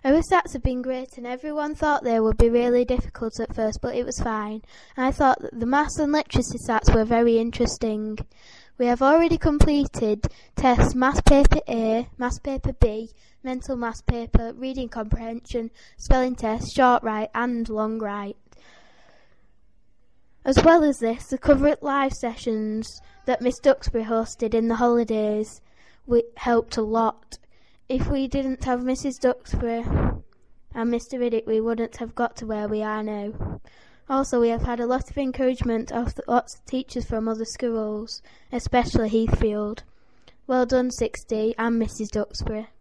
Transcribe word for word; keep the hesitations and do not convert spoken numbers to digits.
Our stats have been great and everyone thought they would be really difficult at first, but it was fine. I thought that the maths and literacy stats were very interesting. We have already completed tests Maths Paper A, Maths Paper B, Mental Maths Paper, Reading Comprehension, Spelling Test, Short Write and Long Write. As well as this, the Cover It Live sessions that Miss Duxbury hosted in the holidays we helped a lot. If we didn't have Missus Duxbury and Mister Riddick, we wouldn't have got to where we are now. Also, we have had a lot of encouragement of lots of teachers from other schools, especially Heathfield. Well done, sixty, and Missus Duxbury.